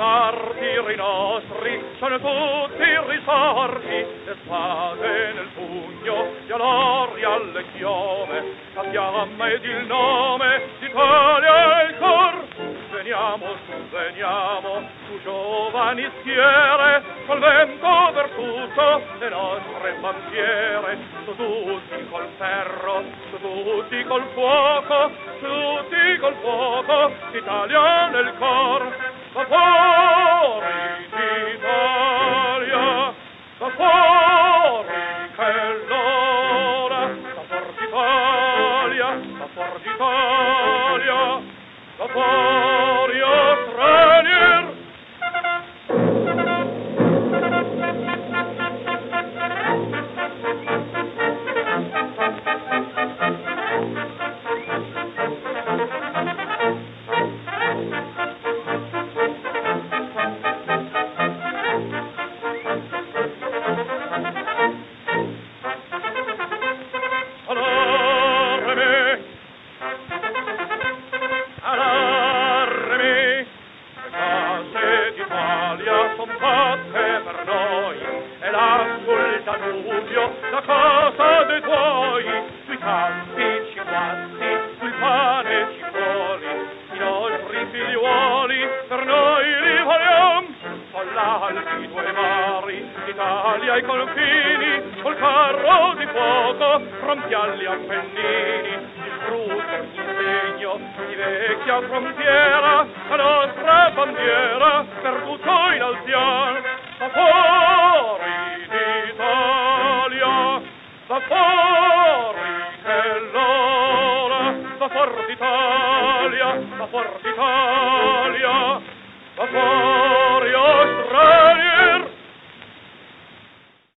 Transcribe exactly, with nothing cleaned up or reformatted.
martiri nostri sono tutti risorti, le spade nel pugno, gli allori alle chiome, la fiamma ed il nome d'Italia e il cor. Veniamo, su, veniamo, su giovani schiere, col vento per tutto le nostre bandiere, su tutti col ferro, su tutti col fuoco, su tutti col fuoco, l'Italia nel cor. Va fuori d'Italia, va fuori che l'ora, va fuori d'Italia, va fuori d'Italia, va fuori o stranier. La casa dei tuoi, sui campi ci guasti, sul pane ci vuoli, i nostri figliuoli per noi li vogliamo, con l'alti due mari, l'Italia ai confini, col carro di fuoco, rompialli Appennini, il frutto sul segno di vecchia frontiera, la nostra bandiera per tutto in alzian, va fuori d'Italia, va fuori che l'ora, va fuori d'Italia, va fuori d'Italia, va fuori.